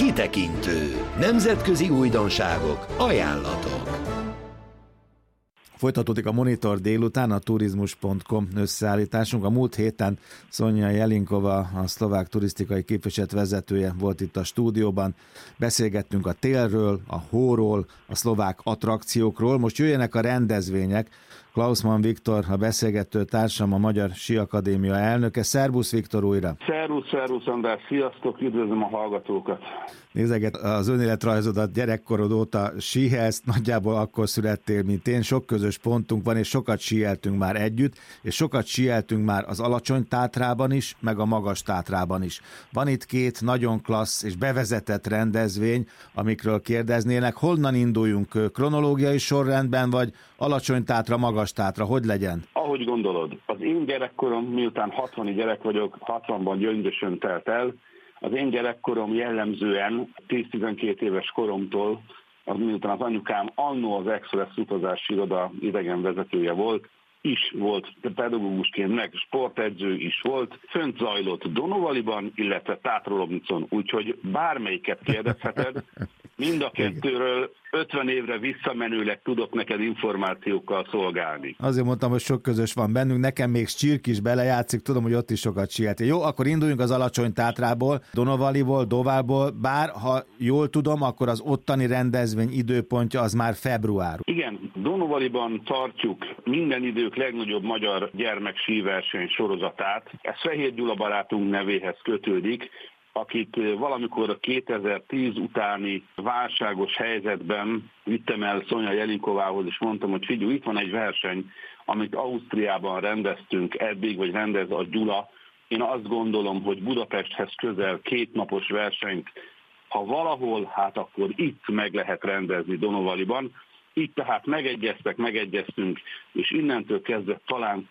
Kitekintő. Nemzetközi újdonságok, ajánlatok. Folytatódik a Monitor délután, a turizmus.com összeállításunk. A múlt héten Sonja Jelinkova, a szlovák turisztikai képviselet vezetője volt itt a stúdióban. Beszélgettünk a télről, a hóról, a szlovák attrakciókról. Most jöjjenek a rendezvények. Klausmann Viktor, a beszélgető társam, a Magyar Síakadémia elnöke. Szerbusz Viktor újra! Szervusz András, sziasztok, üdvözlöm a hallgatókat! Nézeget az önéletrajzodat, gyerekkorod óta síhelsz, nagyjából akkor születtél, mint én. Sok közös pontunk van, és sokat síeltünk már együtt, és sokat síeltünk már az Alacsony-Tátrában is, meg a Magas-Tátrában is. Van itt két nagyon klassz és bevezetett rendezvény, amikről kérdeznének. Honnan induljunk, kronológiai sorrendben, vagy Alacsony-Tátra, Magas-Tátra, hogy legyen? Ahogy gondolod, az én gyerekkorom, miután 60-i gyerek vagyok, 60-ban gyöngyösön telt el, az én gyerekkorom jellemzően 10-12 éves koromtól, miután az anyukám annó az Express utazási iroda idegenvezetője volt, is volt pedagógusként, meg sportedző is volt, fönt zajlott Donovaliban, illetve Tátralomnicon, úgyhogy bármelyiket kérdezheted, mind a kettőről 50 évre visszamenőleg tudok neked információkkal szolgálni. Azért mondtam, hogy sok közös van bennünk, nekem még Csirk is belejátszik, tudom, hogy ott is sokat sieltél. Jó, akkor induljunk az Alacsony-Tátrából, Donovaliból, Doválból, bár ha jól tudom, akkor az ottani rendezvény időpontja az már február. Igen, Donovaliban tartjuk minden idők legnagyobb magyar gyermeksíverseny sorozatát. Ez Fehér Gyula barátunk nevéhez kötődik, akit valamikor a 2010 utáni válságos helyzetben vittem el Sonja Jelinkovához, és mondtam, hogy figyelj, itt van egy verseny, amit Ausztriában rendeztünk eddig, vagy rendez a Gyula. Én azt gondolom, hogy Budapesthez közel 2 napos versenyt, ha valahol, hát akkor itt meg lehet rendezni Donovaliban. Itt tehát megegyeztünk, és innentől kezdve talán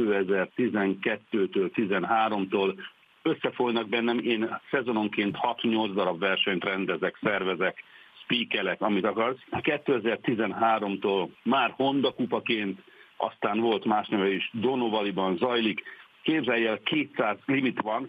2012-től, 13-tól összefolynak bennem, én szezononként 6-8 darab versenyt rendezek, szervezek, speakelek, amit akarsz. 2013-tól már Honda kupaként, aztán volt más neve is, Donovaliban zajlik. Képzelj el, 200 limit van,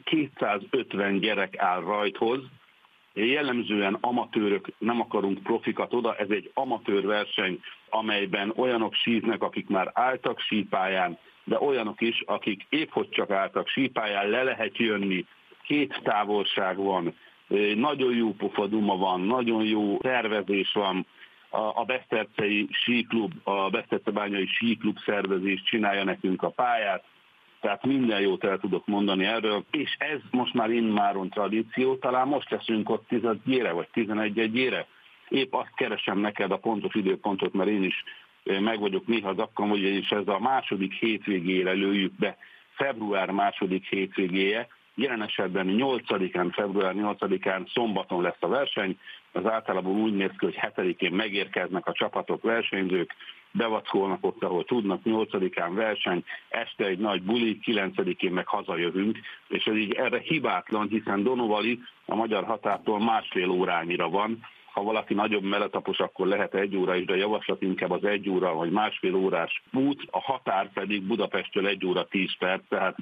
250 gyerek áll rajthoz. Jellemzően amatőrök, nem akarunk profikat oda, ez egy amatőr verseny, amelyben olyanok síznek, akik már álltak sípályán, de olyanok is, akik épp hogy csak álltak sípályán, le lehet jönni, 2 távolság van, nagyon jó pofaduma van, nagyon jó tervezés van, a Besztercei síklub, a Besztercebányai síklub szervezés csinálja nekünk a pályát, tehát minden jót el tudok mondani erről, és ez most már immáron tradíció, talán most leszünk ott 10-ére vagy 11-ére. Épp azt keresem neked a pontos időpontot, mert én is meg vagyok néha zakkan, ugyanis ez a második hétvégére lőjük be, február második hétvégéje, jelen esetben 8-án, február 8-án szombaton lesz a verseny, az általában úgy néz ki, hogy 7-én megérkeznek a csapatok, versenyzők, bevackolnak ott, ahol tudnak, 8-án verseny, este egy nagy buli, 9-én meg hazajövünk, és ez így erre hibátlan, hiszen Donovali a magyar határtól 1,5 órányira van. Ha valaki nagyobb meletapos, akkor lehet 1 óra is, de a javaslat inkább az 1 óra vagy 1,5 órás út, a határ pedig Budapesttől 1 óra 10 perc, tehát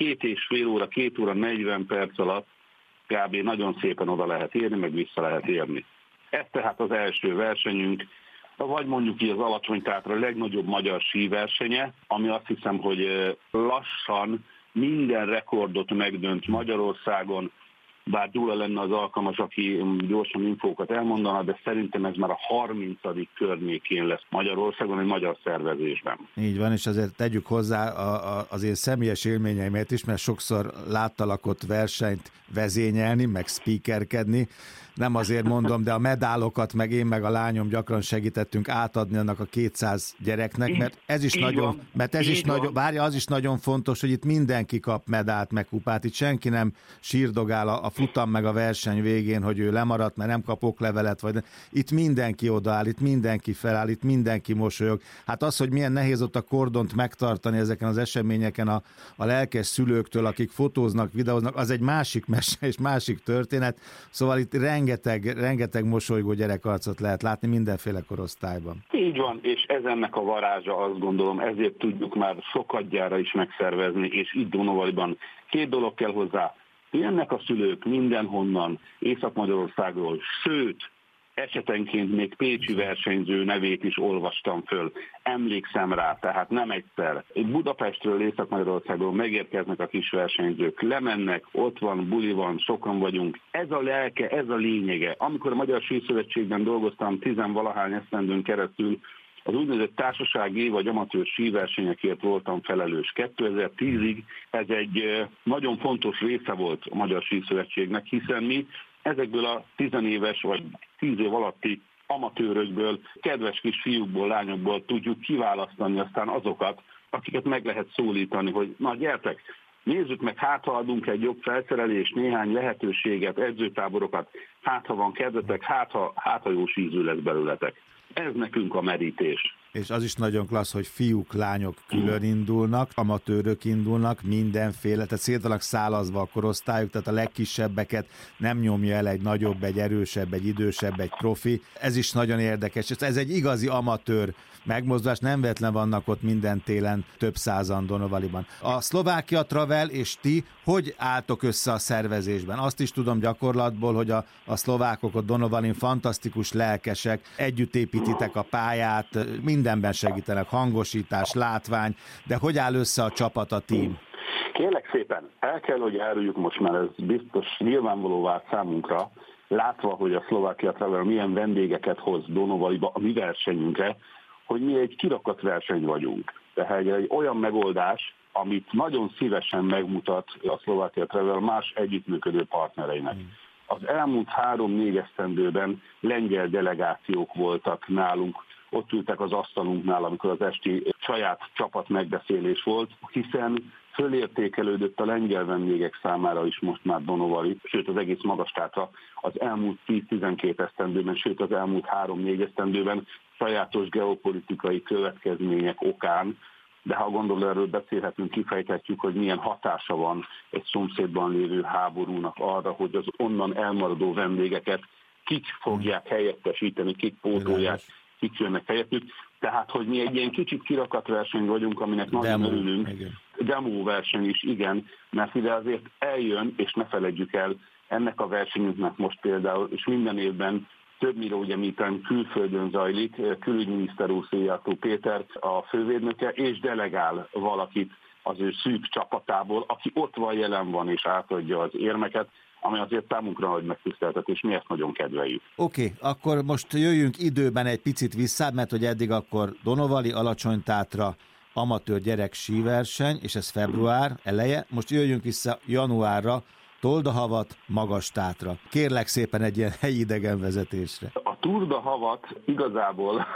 2,5 óra, 2 óra 40 perc alatt kb. Nagyon szépen oda lehet érni, meg vissza lehet érni. Ez tehát az első versenyünk, vagy mondjuk így az Alacsony-Tátra legnagyobb magyar síversenye, ami azt hiszem, hogy lassan minden rekordot megdönt Magyarországon, bár Gyula lenne az alkalmas, aki gyorsan infókat elmondana, de szerintem ez már a 30. környékén lesz Magyarországon, egy magyar szervezésben. Így van, és azért tegyük hozzá az én személyes élményeimet is, mert sokszor láttalak ott versenyt vezényelni, meg speakerkedni. Nem azért mondom, de a medálokat meg én meg a lányom gyakran segítettünk átadni annak a 200 gyereknek, mert ez is nagyon, várja, az is nagyon fontos, hogy itt mindenki kap medált, meg kupát, itt senki nem sírdogál a futam meg a verseny végén, hogy ő lemaradt, mert nem kap oklevelet, vagy itt mindenki odaáll, itt mindenki feláll, itt mindenki mosolyog. Hát az, hogy milyen nehéz ott a kordont megtartani ezeken az eseményeken a lelkes szülőktől, akik fotóznak, videóznak, az egy másik mese és másik történet. Szóval itt rengeteg mosolygó gyerekarcot lehet látni mindenféle korosztályban. Így van, és ez ennek a varázsa, azt gondolom, ezért tudjuk már sokadjára is megszervezni, és itt Donovaliban 2 dolog kell hozzá, Jönnek a szülők mindenhonnan, Észak-Magyarországról, sőt, esetenként még pécsi versenyző nevét is olvastam föl. Emlékszem rá, tehát nem egyszer. Budapestről, Észak-Magyarországról megérkeznek a kis versenyzők, lemennek, ott van, buli van, sokan vagyunk. Ez a lelke, ez a lényege. Amikor a Magyar Síszövetségben dolgoztam 10-valahány esztendőn keresztül, az úgynevezett társasági vagy amatőr síversenyekért voltam felelős. 2010-ig ez egy nagyon fontos része volt a Magyar Síszövetségnek, hiszen mi ezekből a 10 éves vagy 10 év alatti amatőrökből, kedves kis fiúkból, lányokból tudjuk kiválasztani aztán azokat, akiket meg lehet szólítani, hogy na gyertek, nézzük meg, hát ha adunk egy jobb felszerelést, néhány lehetőséget, edzőtáborokat, hát ha van kedvetek, hát ha jó síző lesz belőletek. Ez nekünk a merítés. És az is nagyon klassz, hogy fiúk, lányok külön indulnak, amatőrök indulnak, mindenféle, tehát szét vannak szálazva a korosztályuk, tehát a legkisebbeket nem nyomja el egy nagyobb, egy erősebb, egy idősebb, egy profi. Ez is nagyon érdekes. Ez egy igazi amatőr megmozdulás, nem véletlen vannak ott minden télen több százan Donovaliban. A Szlovákia Travel és ti hogy álltok össze a szervezésben? Azt is tudom gyakorlatból, hogy a szlovákok ott Donovalin fantasztikus lelkesek, együtt építitek a pályát, mindenben segítenek, hangosítás, látvány, de hogy áll össze a csapat, a tím? Kérlek szépen, el kell, hogy áruljuk most már, ez biztos nyilvánvaló vált számunkra, látva, hogy a Szlovákia Travel milyen vendégeket hoz Donovaliba a mi versenyünkre, hogy mi egy kirakat verseny vagyunk. Tehát egy olyan megoldás, amit nagyon szívesen megmutat a Szlovákia Travel más együttműködő partnereinek. Az elmúlt 3-4 esztendőben lengyel delegációk voltak nálunk, ott ültek az asztalunknál, amikor az esti saját csapat megbeszélés volt, hiszen fölértékelődött a lengyel vendégek számára is most már Donovali, sőt az egész Magastátra az elmúlt 10-12 esztendőben, sőt az elmúlt 3-4 esztendőben sajátos geopolitikai következmények okán, de ha gondolom, erről beszélhetünk, kifejthetjük, hogy milyen hatása van egy szomszédban lévő háborúnak arra, hogy az onnan elmaradó vendégeket kik fogják helyettesíteni, kik pótolják, kik jönnek helyettük. Tehát, hogy mi egy ilyen kicsit kirakat verseny vagyunk, aminek nagyon örülünk. Demo verseny is, igen, mert ide azért eljön, és ne feledjük el, ennek a versenyünknek most például, és minden évben többnyire ugye miután külföldön zajlik, külügyminiszter úr Szijjártó Péter a fővédnöke, és delegál valakit az ő szűk csapatából, aki ott van, jelen van és átadja az érmeket, ami azért számunkra nagy megtiszteltetés, mi ezt nagyon kedveljük. Oké, akkor most jöjjünk időben egy picit vissza, mert hogy eddig akkor Donovali, Alacsonytátra, amatőr gyerek síverseny, és ez február eleje, most jöjjünk vissza januárra, Toldahavat, Magastátra. Kérlek szépen egy ilyen helyi idegenvezetésre. A Tour de Havat igazából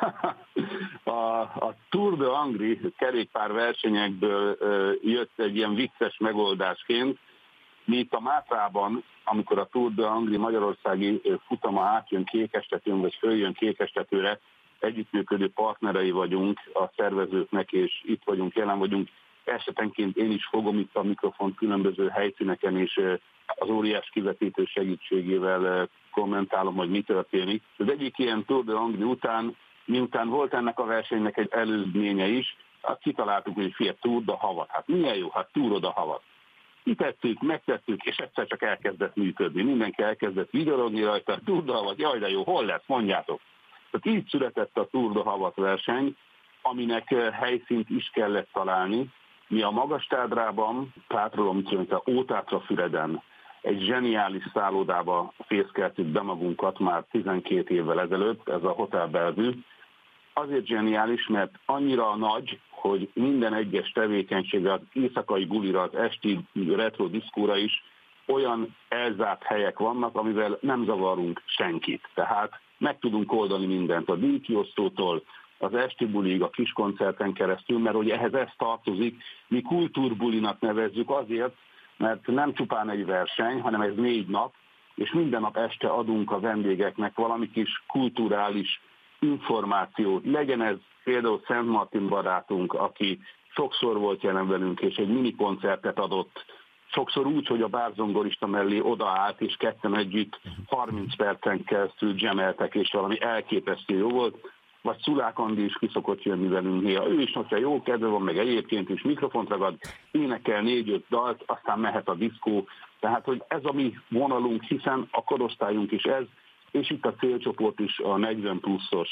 a Tour de Angri kerékpár versenyekből jött egy ilyen vicces megoldásként. Mi itt a Mátrában, amikor a Tour de Angri magyarországi futama átjön Kékestetőn, vagy följön Kékestetőre, együttműködő partnerei vagyunk a szervezőknek, és itt vagyunk, jelen vagyunk. Esetenként én is fogom itt a mikrofont különböző helyszíneken, és az óriás kivetítő segítségével kommentálom, hogy mi történik. Az egyik ilyen Tour de Angli után, miután volt ennek a versenynek egy előzménye is, azt kitaláltuk, hogy fia, Tour de Havat. Hát milyen jó, hát Tour de Havat. Kitettük, megtettük, és egyszer csak elkezdett működni. Mindenki elkezdett vigyorogni rajta, Tour de Havat, jaj de jó, hol lesz, mondjátok. Tehát így született a Tour de Havat verseny, aminek helyszínt is kellett találni. Mi a Magastádrában, Ótátrafüreden egy zseniális szállodába fészkeltük be magunkat már 12 évvel ezelőtt, ez a Hotel Bellevue. Azért zseniális, mert annyira nagy, hogy minden egyes tevékenységre, az éjszakai bulira, az esti retro diszkóra is olyan elzárt helyek vannak, amivel nem zavarunk senkit. Tehát meg tudunk oldani mindent, a díjkiosztótól az esti bulig, a kis koncerten keresztül, mert ugye ehhez ez tartozik, mi kultúrbulinak nevezzük azért, mert nem csupán egy verseny, hanem ez 4 nap, és minden nap este adunk a vendégeknek valami kis kulturális információt. Legyen ez például Szent Martin barátunk, aki sokszor volt jelen velünk, és egy mini koncertet adott, sokszor úgy, hogy a bárzongorista mellé odaállt, és ketten együtt 30 percen keresztül jameltek, és valami elképesztő jó volt. Vagy Szulák Andi is ki szokott jönni velünk néha. Ő is, hogyha jó kedve van, meg egyébként is mikrofont ragad, énekel 4-5 dalt, aztán mehet a diszkó. Tehát, hogy ez a mi vonalunk, hiszen a korosztályunk is ez, és itt a célcsoport is a 40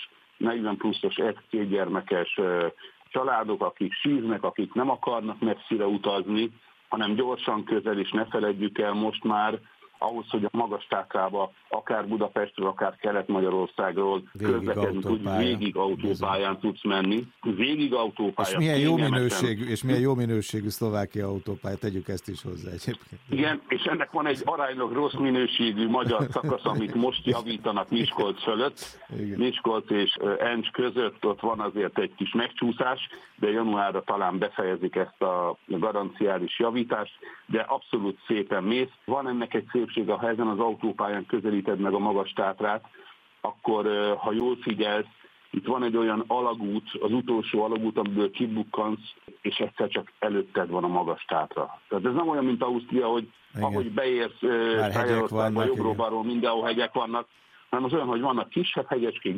pluszos egy-két gyermekes családok, akik síznek, akik nem akarnak messzire utazni, hanem gyorsan közel, és ne feledjük el most már, ahhoz, hogy a Magas-Tátrába, akár Budapestről, akár Kelet-Magyarországról közlekedni tudj, végig autópályán tudsz menni. Végig autópályán. És milyen jó minőségű Szlovákia autópálya, tegyük ezt is hozzá egyébként. Igen, és ennek van egy aránylag rossz minőségű magyar szakasz, amit most javítanak Miskolc fölött. Igen. Miskolc és Encs között ott van azért egy kis megcsúszás, de januárra talán befejezik ezt a garanciális javítást, de abszolút szépen mész. Van ennek egy szépsége, ha ezen az autópályán közelíted meg a Magas-Tátrát, akkor ha jól figyelsz, itt van egy olyan alagút, az utolsó alagút, amiből kibukkansz, és egyszer csak előtted van a Magas-Tátra. Tehát ez nem olyan, mint Ausztria, hogy igen, ahogy beérsz Magyarországba, jobbról-balról mindenhol hegyek vannak, hanem az olyan, hogy vannak kisebb hegyecskék,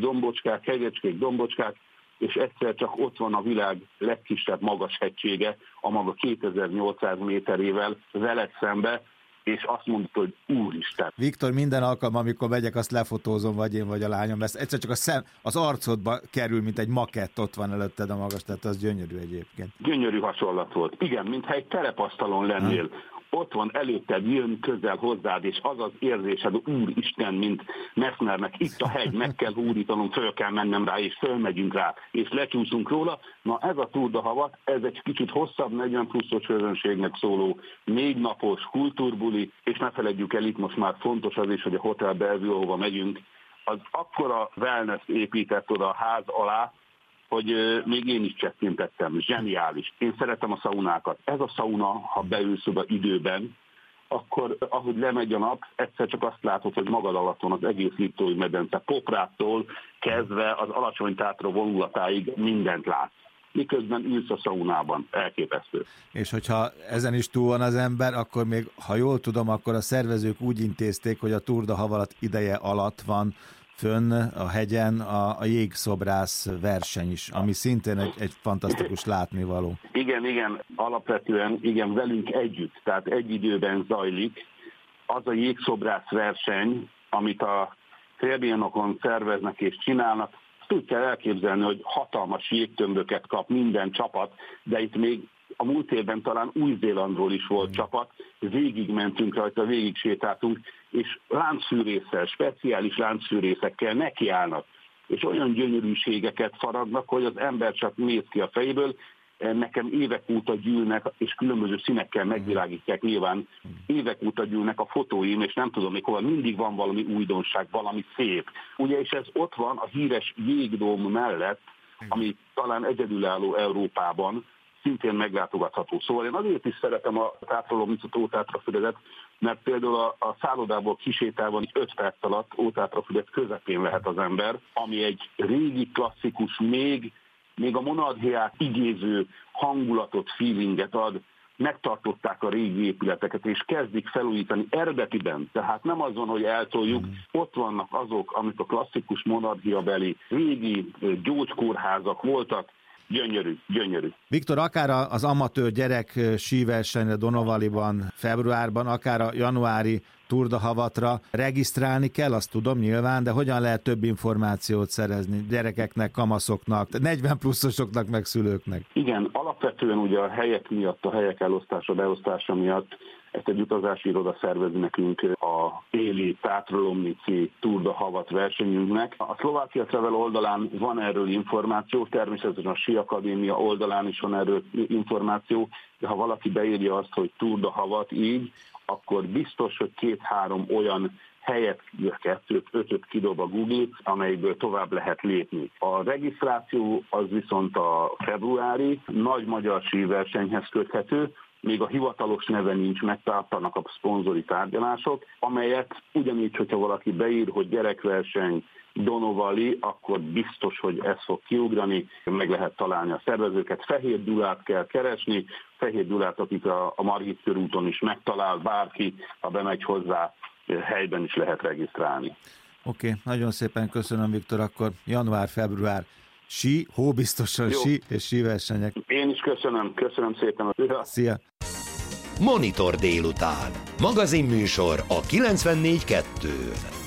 dombocskák, és egyszer csak ott van a világ legkisebb magas hegysége, a maga 2800 méterével veled szembe, és azt mondod, hogy úristen. Viktor, minden alkalommal, amikor megyek, azt lefotózom, vagy én, vagy a lányom, ezt egyszer csak az arcodba kerül, mint egy makett, ott van előtted a magas, tehát az gyönyörű egyébként. Gyönyörű hasonlat volt. Igen, mintha egy terepasztalon lennél. Ott van előtted, jön közel hozzád, és az az érzésed, úristen, mint Messnernek, itt a hegy, meg kell úrítanom, föl kell mennem rá, és fölmegyünk rá, és lecsúszunk róla. Na ez a Tour de Havat, ez egy kicsit hosszabb, 40 pluszos közönségnek szóló 4 napos kultúrbuli, és ne feledjük el, itt most már fontos az is, hogy a Hotel Bellevue, ahova megyünk, az akkora wellness épített oda a ház alá, hogy még én is csettintettem. Zseniális. Én szeretem a szaunákat. Ez a szauna, ha beülsz oda időben, akkor ahogy lemegy a nap, egyszer csak azt látod, hogy magad alatt van az egész Liptói medence. Poprától kezdve az Alacsony-Tátra vonulatáig mindent látsz. Miközben ülsz a szaunában. Elképesztő. És hogyha ezen is túl van az ember, akkor még, ha jól tudom, akkor a szervezők úgy intézték, hogy a Tour de Havalat ideje alatt van fönn a hegyen a jégszobrász verseny is, ami szintén egy fantasztikus látnivaló. Igen, alapvetően igen, velünk együtt, tehát egy időben zajlik. Az a jégszobrász verseny, amit a Trailbionokon szerveznek és csinálnak, azt úgy kell elképzelni, hogy hatalmas jégtömböket kap minden csapat, de itt még a múlt évben talán Új-Zélandról is volt csapat, végigmentünk rajta, végig sétáltunk, és láncfűrésszel, speciális láncfűrészekkel nekiállnak, és olyan gyönyörűségeket faragnak, hogy az ember csak néz ki a fejéből. Nekem évek óta gyűlnek, és különböző színekkel megvilágítják nyilván, évek óta gyűlnek a fotóim, és nem tudom mikor, mindig van valami újdonság, valami szép. Ugye, és ez ott van a híres jégdóm mellett, ami talán egyedülálló Európában, szintén meglátogatható. Szóval én azért is szeretem a Tátra-Lomnicot, Ótátrafüredet, mert például a szállodából kisétálva 5 perc alatt Ótátrafüred közepén lehet az ember, ami egy régi klasszikus, még a monarchiát igéző hangulatot, feelinget ad, megtartották a régi épületeket, és kezdik felújítani eredetiben. Tehát nem azon, hogy eltoljuk, ott vannak azok, amik a klasszikus monarchiabeli régi gyógykórházak voltak. Gyönyörű. Viktor, akár az amatőr gyerek síversenyre Donovaliban februárban, akár a januári Tour de Havatra regisztrálni kell, azt tudom nyilván, de hogyan lehet több információt szerezni gyerekeknek, kamaszoknak, 40 pluszosoknak, meg szülőknek? Igen, alapvetően ugye a helyek miatt, a helyek elosztása, beosztása miatt ezt egy utazási iroda szervezi nekünk a téli Tátra-Lomnici Tour de Havat versenyünknek. A Szlovákia Travel oldalán van erről információ, természetesen a Sí Akadémia oldalán is van erről információ, de ha valaki beírja azt, hogy Tour de Havat így, akkor biztos, hogy 2-3 olyan helyet, 2-5 kidob a Google, amelyikből tovább lehet lépni. A regisztráció az viszont a februári nagy magyar síversenyhez köthető, még a hivatalos neve nincs, megtartanak a szponzori tárgyalások, amelyet ugyanígy, hogyha valaki beír, hogy gyerekverseny Donovali, akkor biztos, hogy ez fog kiugrani, meg lehet találni a szervezőket. Fehér Gyulát kell keresni, Fehér Gyulát, akit a Margit körúton is megtalál bárki, ha bemegy hozzá, helyben is lehet regisztrálni. Oké, nagyon szépen köszönöm, Viktor, akkor január-február sí, hóbiztosan sí és síversenyek. Én is köszönöm szépen. Szia! Monitor délután. Magazinműsor a 94.2-n.